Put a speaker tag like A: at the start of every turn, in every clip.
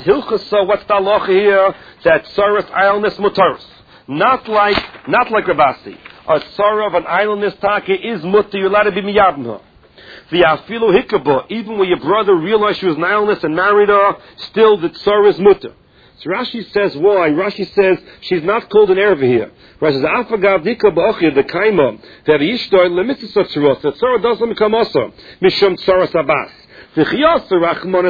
A: Hilchasa, what's the halacha here? That tsaras idleness mutaris. Not like Rabasi. A tzara of an idleness taka is mutter, you're allowed to be miyabna. The afilu hikabah, even when your brother realized she was an idleness and married her, still the tzara is mutter. So Rashi says why? Rashi says she's not called an erva here. Rashi says afagav hikabah ochir the kaima that ishtoy lemitzvah tzaros. The tzara doesn't become also mishum tzaras abbas. When does the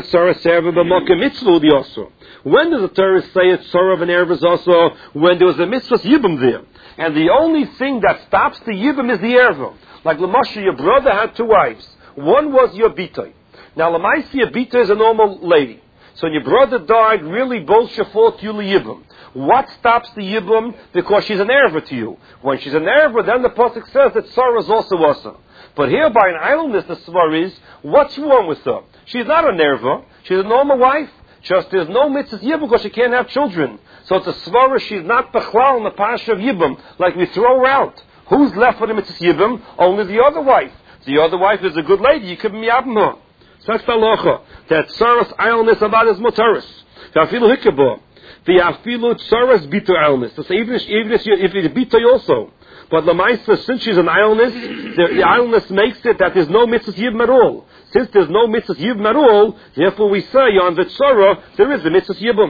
A: Torah say it's Tzara of an Erev is also when there was a mitzvah Yibum there? And the only thing that stops the Yibum is the Erev. Like Lamashah, your brother had two wives. One was your Bitoy. Now Lamaisi, your Bitoy is a normal lady. So when your brother died, really both shafot you Yibum. What stops the Yibum? Because she's an Erev to you. When she's an Erev, then the Pasuk says that Tzara is also. But here by an idleness, the svar is, what's wrong with her? She's not a nerva. She's a normal wife. Just there's no mitzvah yibum because she can't have children. So it's a svara, she's not bechlal in the pasha of yibum, like we throw her out. Who's left for the mitzvah yibum? Only the other wife. The other wife is a good lady. You could be miyabim her. So that's the halacha. That tsaras idleness about is motaris. V'afilu hikabah. V'afilu tsaras bito idleness. So even if it's bito also. But Lamaisa, since she's an idleness, the idleness makes it that there's no mitzvah yibum at all. Since there's no mitzvah yibum at all, therefore we say on the tzara there is a mitzvah yibum.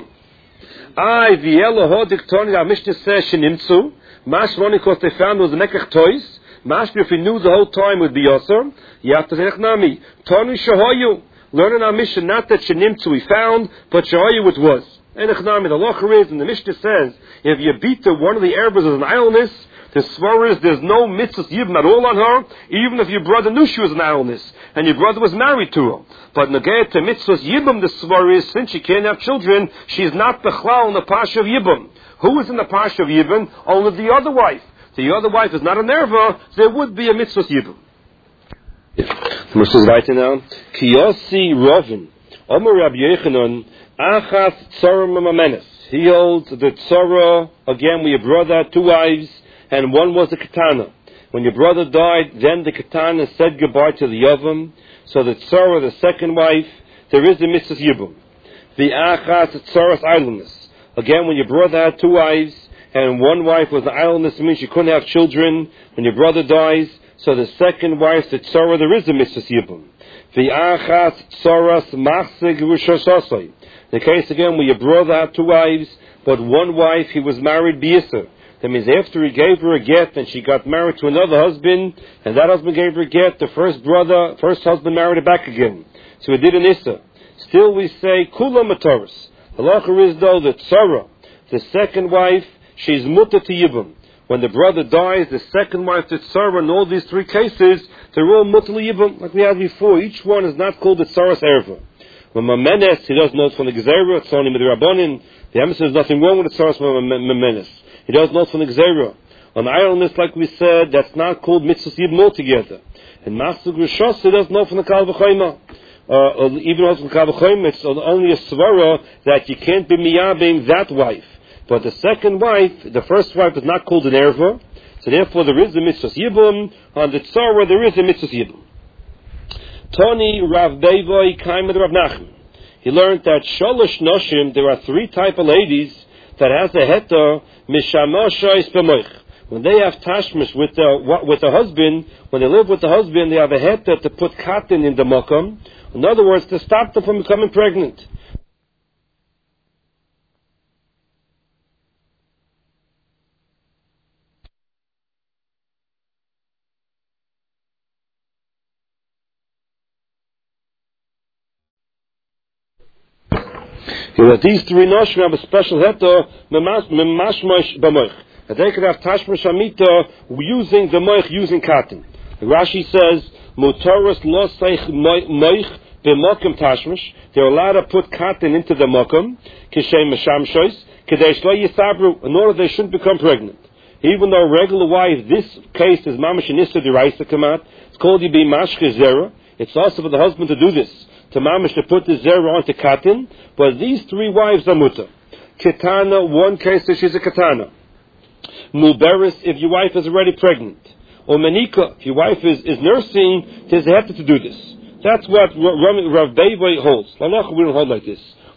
A: The Elohodik Tony, our Mishnah says shenimtzu. Mashmoni, because they found was a nekach toys. Mashmoni, if he knew the whole time would be yasser. Yatazech nami. Tony shahoyu. Learn in our Mishnah not that shenimtzu we found, but shahoyu it was. Enech nami. The locher is, and the Mishnah says, if you beat one of the erbers as an idleness, the svar is there's no mitzvah yibum at all on her, even if your brother knew she was an idleness, and your brother was married to her. But negayat to mitzvah yibum, the svar is, since she can't have children, she's not bechlal in the pasha of yibum. Who is in the pasha of yibum? Only the other wife. The other wife is not a nerva, there would be a mitzvah yibum. This is right now. Kiyosi Rovin, Omer Rabbi Yechanan, Achas Tzara Mamenes. He holds the tzara, again with your brother, two wives, and one was the katana. When your brother died, then the katana said goodbye to the yavam. So the tzara, the second wife, there is the mitzvah yibum. The achas tzaras idleness. Again, when your brother had two wives, and one wife was the idleness, it means she couldn't have children. When your brother dies, so the second wife, the tzara, there is the mitzvah yibum. The achas tzaras machzeg rishososai. The case again, where your brother had two wives, but one wife, he was married b'yisr. That means after he gave her a get and she got married to another husband, and that husband gave her a get, the first husband married her back again. So he did an issa. Still we say, kula mataris. The halacha is though, the tzara, the second wife, she's mutter to yibum. When the brother dies, the second wife, the tzara, in all these three cases, they're all mutter to yibum, like we had before. Each one is not called the tzaras erva. When Mamenes, he doesn't know it's from the Gezerah, it's only Midrabanin. The Emes says nothing wrong with the tzaras Mamenes. He doesn't know from the Gezerah. On idleness, like we said, that's not called mitzvah yibum altogether. And Masuk Rishos, he doesn't know from the Kal V'choyma. Even also from the Kal V'choyma, it's only a svara that you can't be miyabing that wife. But the second wife, the first wife is not called an erva. So therefore there is a mitzvah yibum. On the tzara, there is a mitzvah yibum. Tony Rav Bevoy Kaimed Rav Nachman. He learned that Sholosh Noshim, there are three type of ladies that has a heta mishamoshais b'moich. When they have tashmish with the husband, when they live with the husband, they have a heta to put cotton in the mokum. In other words, to stop them from becoming pregnant. These three noshim have a special heta memashmosh b'moich. That they could have tashmish amita using the moich, using cotton. Rashi says, Motoros lo seich moich b'mokum tashmish. They're allowed to put cotton into the mokum, kishem meshamshois, kedei shlo yisabru, in order they shouldn't become pregnant. Even though regular wife, this case is mamash inissa deraisa kamat, it's called yibi mashke zera. It's also for the husband to do this, to mamash to put the zera onto cotton, but these three wives are mutter. Ketana, one case that she's a katana. Muberis, if your wife is already pregnant. Or Menika, if your wife is nursing, there's a heta to do this. That's what Rav Bevoy holds. We don't hold like this.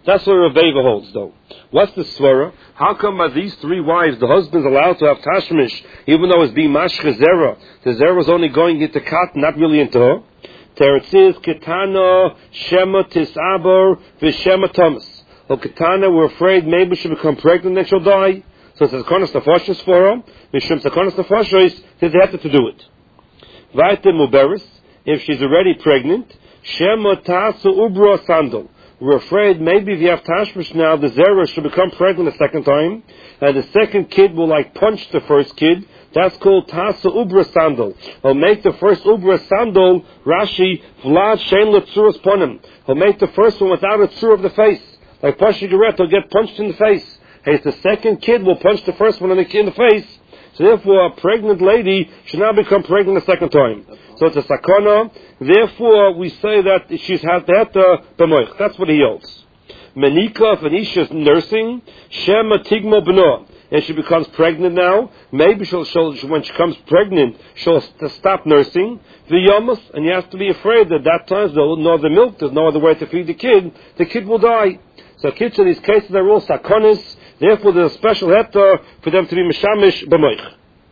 A: That's what Rebbe holds, though. What's the svara? How come by these three wives, the husband's allowed to have tashmish, even though it's being mashche zera? The zera is only going into cotton, not really into her. Teretz is ketana shema tisaber v'shema thomas. O ketana, we're afraid maybe she'll become pregnant and she'll die. So it's sakonas nefashos for her. Mishum sakonas nefashos, they have to do it. Vaite muberis, if she's already pregnant, shema tasu ubra sandal. We're afraid maybe if you have tashmish now, the zera should become pregnant a second time, and the second kid will punch the first kid. That's called tasa ubra sandal. He'll make the first ubra sandal, Rashi, vlad shein letzuras ponim. He'll make the first one without a tzur of the face. Like Pasha Geret, he'll get punched in the face. Hey, the second kid will punch the first one in the face. So therefore, a pregnant lady should not become pregnant a second time. So it's a sakana. Therefore, we say that she's had that b'moich. That's what he holds. Menika, if an isha is nursing, shema tigmo b'no. And she becomes pregnant now, maybe she'll when she becomes pregnant, she'll stop nursing. V'yomus, and you have to be afraid that that time there's no other milk, there's no other way to feed the kid will die. So kids in these cases are all sakonis. Therefore, there's a special heter for them to be mishamish b'moich.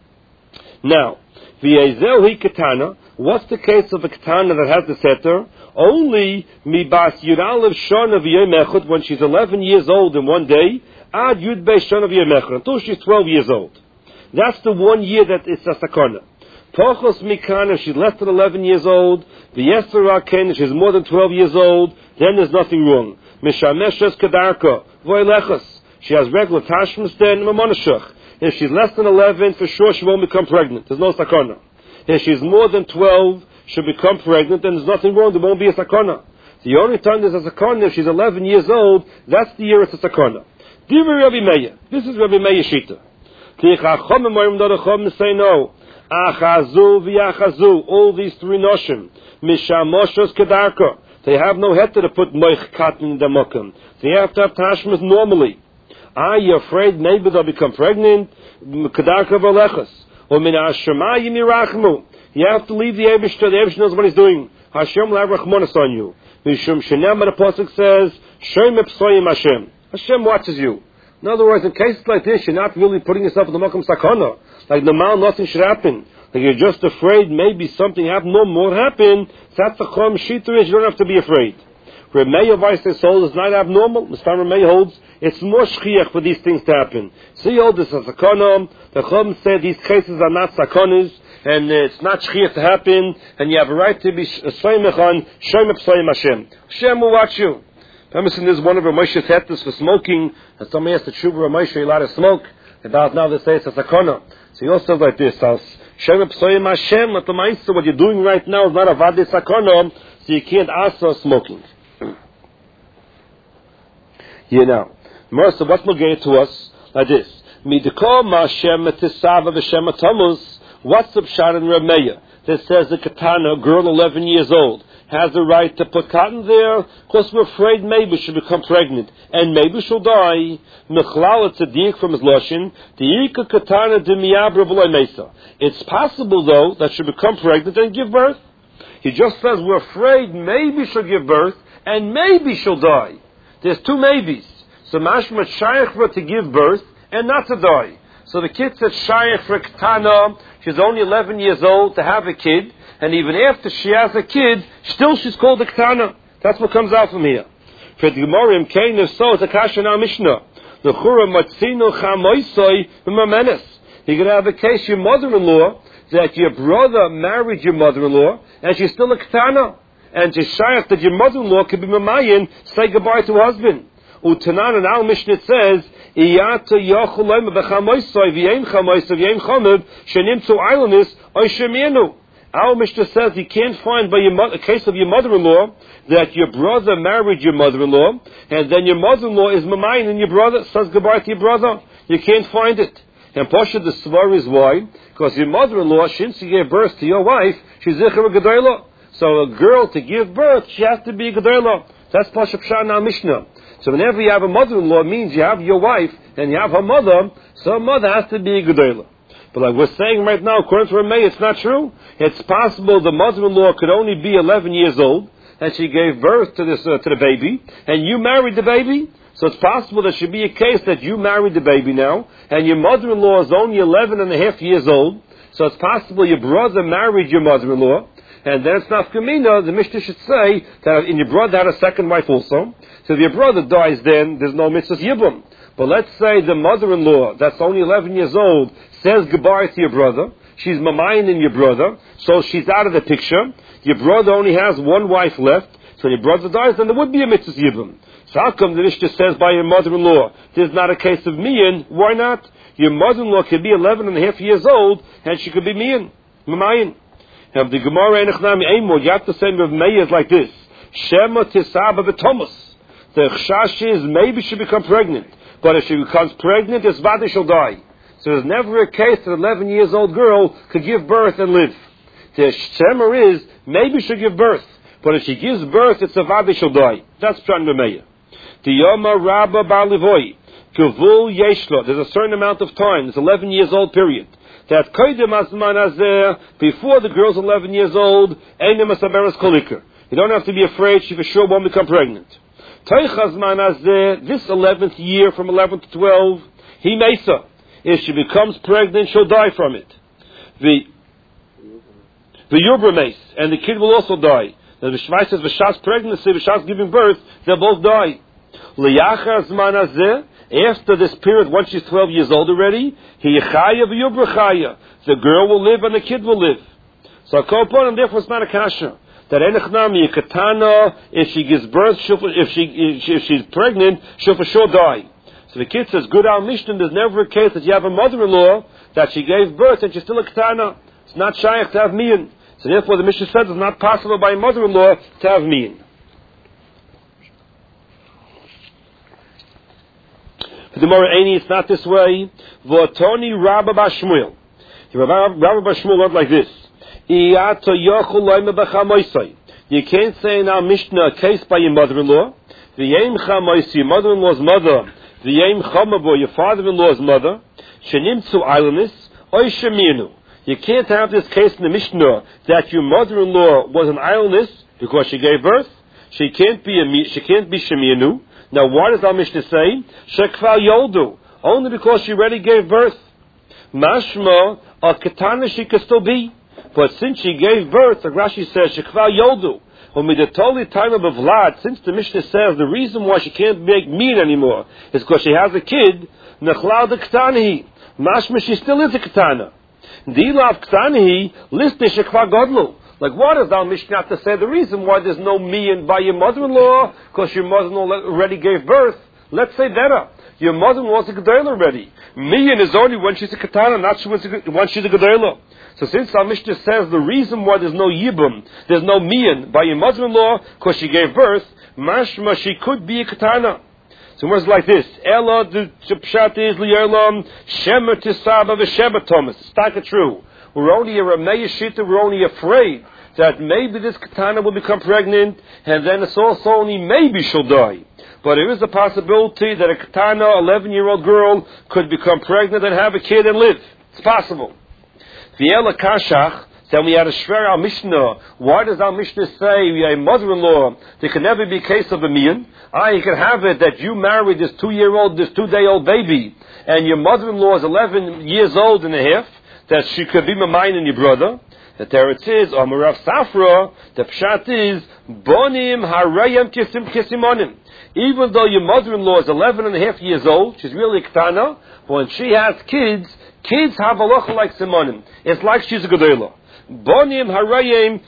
A: Now, v'yezel hi katana. What's the case of a katana that has the heter? Only mibas yudalev shana v'yemechut, when she's 11 years old in one day, ad yud beis shana v'yemechut, until she's 12 years old. That's the 1 year that it's a sakana. Pochos mikana, if she's less than 11 years old, v'yesera ken, if she's more than 12 years old, then there's nothing wrong. Mishameshes kadarka, v'ylechas. She has regular tashmis then, mamonashach. If she's less than 11, for sure she won't become pregnant. There's no sakana. If she's more than 12, she'll become pregnant, then there's nothing wrong. There won't be a sakana. The only time there's a sakana, if she's 11 years old, that's the year it's a sakana. Divrei Rabbi Meir. This is Rabbi Meir Shita. The Chachamim say no. Achazu v'yachazu. All these three noshim. Mishamoshos kedarka. They have no heter to put moich cotton in the mokum. They have to have tashmas normally. Are you afraid maybe they'll become pregnant? Kedarka v'alechas. Or min hashemayim yirachmu. You have to leave the Eibush to the Eibush knows what he's doing. Hashem will have rachmanis on you. Mishum shenem, the pasuk says, Shem epsoyim Hashem. Hashem watches you. In other words, in cases like this, you're not really putting yourself in the makom sakana. Like normal, nothing should happen. Like you're just afraid maybe something happened, no more happen. That's the chom shita is, you don't have to be afraid. Remeya vice their soul is not abnormal. Mr. Remeya holds it's more shchiach for these things to happen. So he holds this as sakana. The chom said these cases are not sakanas, and it's not shchiach to happen, and you have a right to be soymech on Shem epsoyim Hashem. Hashem will watch you. There's one of Ramosha's hetas for smoking, and somebody asked the Shuba Ramosha, you're allowed to smoke. About now they say it's a sakana. So he also like this, Shem Psoyim Hashem, what you're doing right now is not a vade sakana, so you can't also smoking. Mercy, what's going to us like this? Midiko ma Shem Tisava v'Shem Tamus, what's the pshat in Rameya that says the katana, a girl 11 years old, has the right to put cotton there, because we're afraid maybe she'll become pregnant, and maybe she'll die. Mechlal tzaddik from his lashon, diika katana demiyabra v'loy mesa. It's possible, though, that she'll become pregnant and give birth. He just says we're afraid maybe she'll give birth, and maybe she'll die. There's two maybes. So mashma shayach for to give birth, and not to die. So the kid said shayach for katana, she's only 11 years old to have a kid, and even after she has a kid, still she's called a ketana. That's what comes out from here. For the Gemara, Kain, if so, it's a kasha na Mishnah. The chura matzino chamoisoi b'mamenes. You could have a case, your mother-in-law, that your brother married your mother-in-law, and she's still a ketana. And to shayach that your mother-in-law could be mamayin, say goodbye to her husband. Utanan and Al Mishnah says, Iyata yochulem b'chamoisoi v'yein chamoisoi v'yein chomev shenim to islandis oy shemienu. Our Mishnah says you can't find by a case of your mother-in-law that your brother married your mother-in-law, and then your mother-in-law is mamayin and your brother says goodbye to your brother. You can't find it. And Pasha, the svar is why? Because your mother-in-law, since she gave birth to your wife, she's zichar gedolah. So a girl to give birth, she has to be gedolah. That's Pasha Pshan al Mishnah. So whenever you have a mother-in-law, it means you have your wife and you have her mother, so her mother has to be gedolah. But like we're saying right now, according to Ramey, it's not true. It's possible the mother-in-law could only be 11 years old. and she gave birth to the baby, and you married the baby. So it's possible there should be a case that you married the baby now, and your mother-in-law is only 11 and a half years old. So it's possible your brother married your mother-in-law, and then it's not Kamina. The Mishnah should say that your brother had a second wife also. So if your brother dies, then there's no mitzvah yibum. But let's say the mother-in-law, that's only 11 years old, says goodbye to your brother. She's mamayin your brother, so she's out of the picture. Your brother only has one wife left, so your brother dies, then there would be a mitzvah yibum. So how come the Mishnah says by your mother-in-law, there's not a case of miyin? Why not? Your mother-in-law could be 11 and a half years old, and she could be miyin, mamayin. Now the Gemara Enechnami Eimod, you have to say Rav Meir is like this: Shema tisaba b'tomus. The chash is maybe she become pregnant, but if she becomes pregnant, it's vadi she'll die. So there's never a case that an 11 years old girl could give birth and live. The shema is maybe she'll give birth, but if she gives birth, it's a vadi she'll die. That's Pshat Rav Meir. The Yoma Rabba Bar Livoi Kavul Yeshlo. There's a certain amount of time. It's 11 years old period. That koydem azman hazeh, before the girl's 11 years old, einem asaberes kolikar. You don't have to be afraid she for sure won't become pregnant. Toich azman hazeh, this 11th year from 11 to 12, he mesa. If she becomes pregnant, she'll die from it. The yubra mace, and the kid will also die. The Shmai says v'shas pregnancy, v'shas giving birth, they'll both die. Liyachar azman hazeh, after this period, once she's 12 years old already, the girl will live and the kid will live. So and therefore it's not a kasha. That enechnami katana, if she gives birth, if she's pregnant, she'll for sure die. So the kid says, good al mishnah, there's never a case that you have a mother-in-law that she gave birth and she's still a katana. It's not shaykh to have miyin. So therefore the mishnah says it's not possible by a mother-in-law to have miyin. The Gemara Eini, it's not this way. V'otoni Rabba Bashmuel. Rabba Bashmuel went like this. You can't say in our Mishnah a case by your mother-in-law. V'yem chamoisi, your mother-in-law's mother. V'yem chamabo, your father-in-law's mother. Shenimtzu islandess. Oy sheminu. You can't have this case in the Mishnah that your mother-in-law was an islandess because she gave birth. She can't be sheminu. Now, why does our Mishnah say shekval yoldu? Only because she already gave birth. Mashma, a katana she could still be, but since she gave birth, the Rashi says shekval yoldu. When we the totally time of Vlad, since the Mishnah says the reason why she can't make meat anymore is because she has a kid. Nechlal de katanahi. Mashma, she still is a katana. Dilav katanahi list de shekval godlu. Like, what does our Mishnah have to say? The reason why there's no miyin by your mother-in-law, because your mother-in-law already gave birth. Let's say better. Your mother-in-law's a gedayla already. Miyin is only when she's a katana, not when she's a gedayla. So since our Mishnah says the reason why there's no yibum, there's no miyin by your mother-in-law, because she gave birth, mashma, she could be a katana. So it's like this. Ella, the pshat is li'elam, shema tisaba v'shema thomas. It's not true. We're only a Ramei Shita, we're only afraid that maybe this katana will become pregnant, and then it's also only maybe she'll die. But there is a possibility that a katana, 11-year-old girl, could become pregnant and have a kid and live. It's possible. V'yela kashach, then we had a shver al Mishnah. Why does our Mishnah say we have a mother-in-law? There can never be a case of a miyan. You can have it that you married this 2-day-old baby, and your mother-in-law is 11 years old and a half, that she could be mamayin and your brother. The teretz is, Amarav Safra, the pshat is, Bonim harayim kisimonim. Even though your mother-in-law is 11 and a half years old, she's really ktana, but when she has kids have halacha like simonim. It's like she's a gedayla. Bonim harayim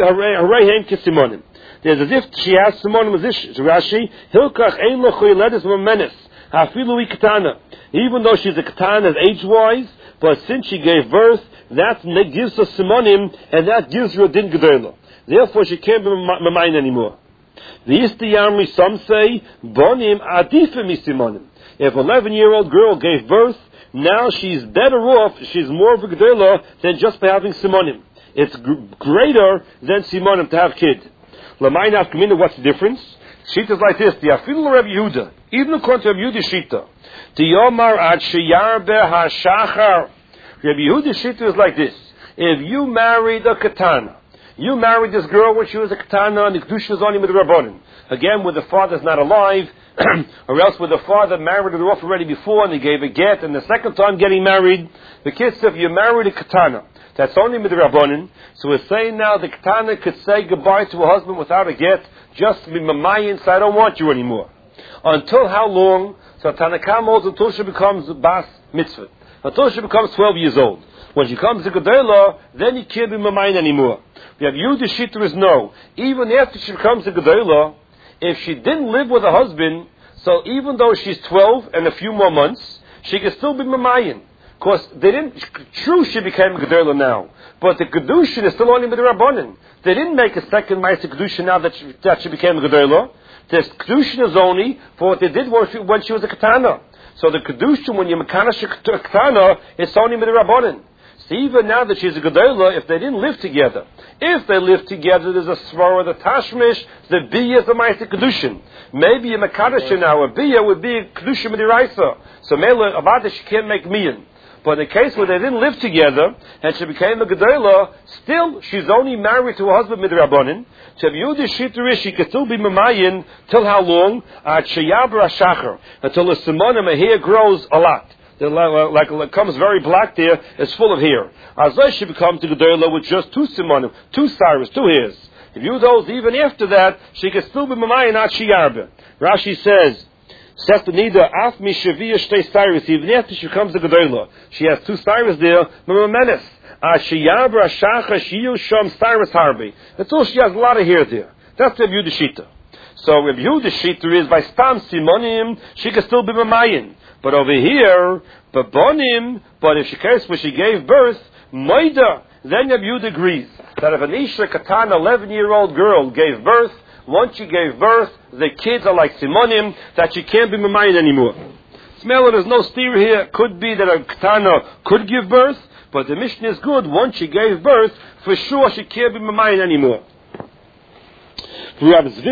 A: kisimonim. There's as if she has simonim as this. Rashi, Hilkach ein lo choyledis v'menes, hafilu ktana. Even though she's a ktana age-wise, but since she gave birth, that gives her simonim, and that gives her a din gedayla. Therefore, she can't be mamayin anymore. The Istiyamri, some say, bonim adifim simonim. If an 11-year-old girl gave birth, now she's better off, she's more of a gedayla than just by having simonim. It's greater than simonim to have kid. L'mayin afkamina, what's the difference? Shita is like this, the afilu Rabbi Yehuda, even according to Rabbi Yehuda Shita, the Yomar ad sheyarbe hashachar. Rabbi Yehuda Shita is like this. If you married a katana, You married this girl when she was a katana, and the kedusha was only with the rabbanim. Again, when the father's not alive, or else when the father married her off already before, and he gave a get, and the second time getting married, the kid said, if you married a katana, that's only with the rabbanim. So we're saying now the katana could say goodbye to her husband without a get, just to be mamayin, so I don't want you anymore. Until how long? So Tanakam holds until she becomes bas mitzvah. Until she becomes 12 years old. When she comes to Gedolah, then you can't be mamayin anymore. We have Yehuda Shita is no. Even after she becomes a Gedolah, if she didn't live with her husband, so even though she's 12 and a few more months, she can still be mamayin. Because they didn't, true she became Gedolah now, but the Kedushin is still only with the Rabbanin. They didn't make a second Ma'aseh Kedushin now that she became Gedolah. The Kedushin is only for what they did when she was a Katana. So the Kedushin, when you Mekanash a Katana, it's only with the Rabbanin. So even now that she's a Gedolah, if they didn't live together, if they lived together, there's a Svara, the Tashmish, the Biyah is the Ma'aseh Kedushin. Maybe a Mekanash now, a Biyah would be a Kedushin Midiraisa. So Mela, about that she can't make Miyan. But in the case where they didn't live together, and she became a Gedolah, still, she's only married to her husband Midrabanan. So if Yehuda Shita is, she can still be Mamayin, till how long? Sheyabra Shachar. Until the Simonim, her hair grows a lot. Like it comes very black there, it's full of hair. As she becomes a Gedolah with just 2 Simonim, 2 Cyrus, 2 hairs. If you those, even after that, she can still be Mamayin at Sheyabra. Rashi says, says the Nida, Af Mishaviyah Shtei Cyrus, even after she becomes a Gedolah. She has 2 Cyrus there, Mamenes. Sheyabra Shacha Shiyu Shom Cyrus Harbi. That's all, she has a lot of hair there. That's the Yehuda Shita. So Reb Yehuda Shita is by Stam Simonim, she can still be Mamayin. But over here, Babonim, but if she cares when she gave birth, Maida, then Reb Yehuda agrees that if an Isha Katan, 11-year-old girl, gave birth, once she gave birth, the kids are like Simonim, that she can't be Mamayin anymore. Smell, there's no steer here. Could be that a Katana could give birth, but the mission is good. Once she gave birth, for sure she can't be Mamayin anymore.